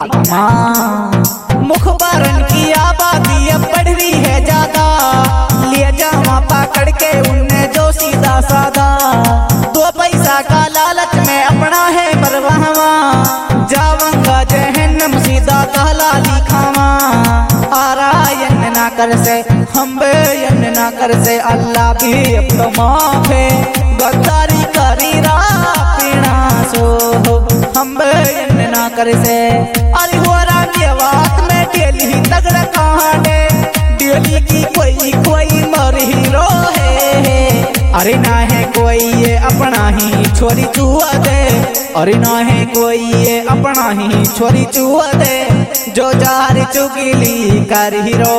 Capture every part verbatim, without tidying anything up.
मुखबरन की आबादी अब बढ़ रही है ज्यादा, लिए जामा पकड़ के उनने जो सीधा साधा, दो पैसा का लालच में अपना है मरवावा, जावंगा जहन्नम सीधा कहला लिखावा, आरायन ना कर से हम बेयन ना कर से, अल्लाह भी अब तो माफ है, गद्दारी करी रा पीना सो हम बेयन ना कर से। अरे हो रात में डेली तगड़ा कहाने, डेली की कोई कोई मर हीरो है, अरे ना है कोई ये अपना ही छोरी चुआ दे, अरे ना है कोई ये अपना ही छोरी चुआ दे, जो जार चुगली कर हीरो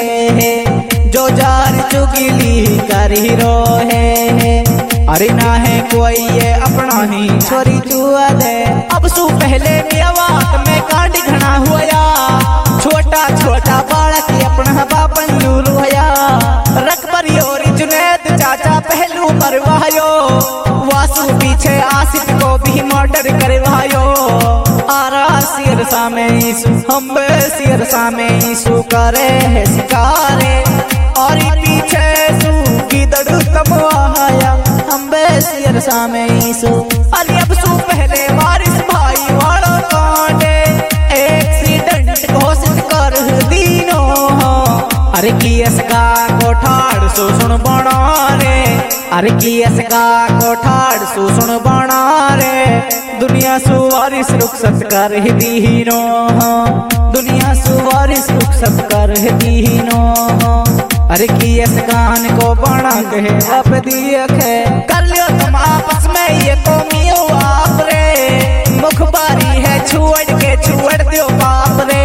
है, जो जार चुगली कर हीरो है, अरे ना है कोई ये अपना ही छोरी चुआ दे। अब सु पहले मेवात में कांड घना हुआ, छोटा छोटा बालक अपना बापन लूलुया, रकबरी और जुनैद चाचा पहलू मरवायो, वासु पीछे आसिफ को भी मर्डर करवायो, आरा सिर सामे ईसु हम सिर सामे ईसु करे है शिकारे, और पीछे सु गिदड़ तमवाया हम सिर सामे ईसु। अरे अब सु पहले वारिस भाई वाला कांडे एक्सीडेंट घोषित कर दीनो, अरे केस का कोठार शोषण बना रे, अरे केस का कोठार शोषण बना रे, दुनिया सुवारिस रुखसत कर दीनो, दुनिया सुवारिस रुखसत कर दीनो, अरे केस कान को बना के अब दिखे, कर लियो तुम आपस में ये कौमियों आप रे, मुखबारी है छोड़ के छोड़ दियो बाप रे,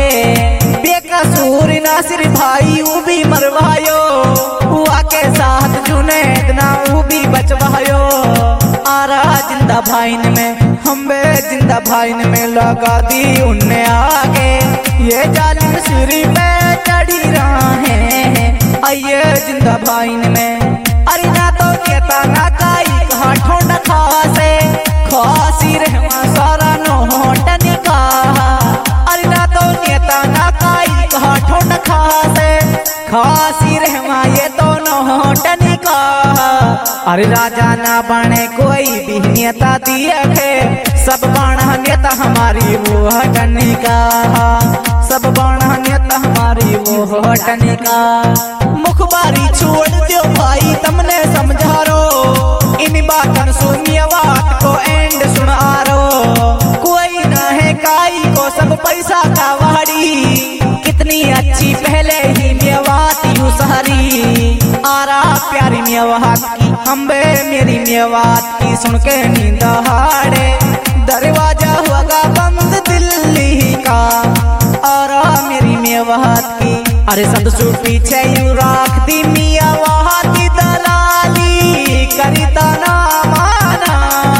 बेकसूर नासिर भाई वो भी मरवायो, हुआ के साथ जुनैद ना वो भी बचवायो, आरा जिंदा भाईन में हम बे जिंदा भाईन में लगा दी उनने आगे, ये जालिम सिरी पे चढ़ी रहा है, आइए जिंदा भाईन में, अरे ना तो कहता ना काई कहा ठोंड खासे, खासी रहमा सारा नोटन कहा, अरे ना तो कहता ना काई कहा ठोंड खासे, खासी रहमा ये तो नोटन कहा, अरे राजा ना बने कोई भी नेता दिया है, सब बाणा नेता हमारी वो हटने का, सब बाणा नेता हमारी वो हटने का, मुखबारी छोड़ दो भाई तुमने समझा रो, इन बातन सुनिए बात को एंड सुना रो, कोई ना है काई को सब पैसा का वाड़ी, कितनी अच्छी पहले ही मेवात यू सहरी, आरा प्यारी मेवात की अम्बे मेरी मेवात की, सुन के नींद हाड़े दरवाजा होगा बंद दिल्ली का, आरा मेरी मेवात की, अरे सब सु पीछे यू राख दी मेवात की दलाली करीता ना माना,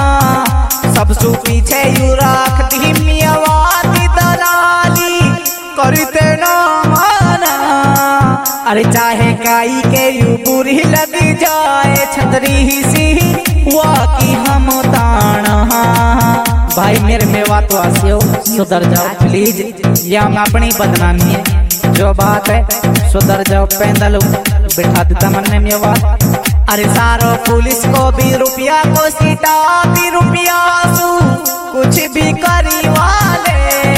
सब सु पीछे यू राख दी मेवात की दलाली करते ना माना, अरे चाहे काई के यू बुरी लग जाए छतरी ही सी वाह की हम ताना, भाई मेरे मेवात वासियों सुधर जाओ प्लीज, ये हम अपनी बदनामी है, जो बात है सुधर जाओ, पैदल बिठा देता मन में मेवात, अरे सारो पुलिस को भी रुपया को सीटा भी रुपया सू कुछ भी करी वाले,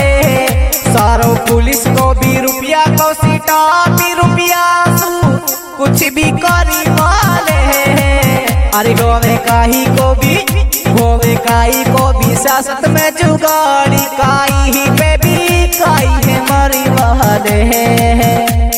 सारो पुलिस को भी रुपया को सीटा भी रुपया सू कुछ भी करी वाले, अरे होवे काई को भी होवे काई को भी सियासत में जुगाड़ी, काई ही पे भी काई है मरी वाले है।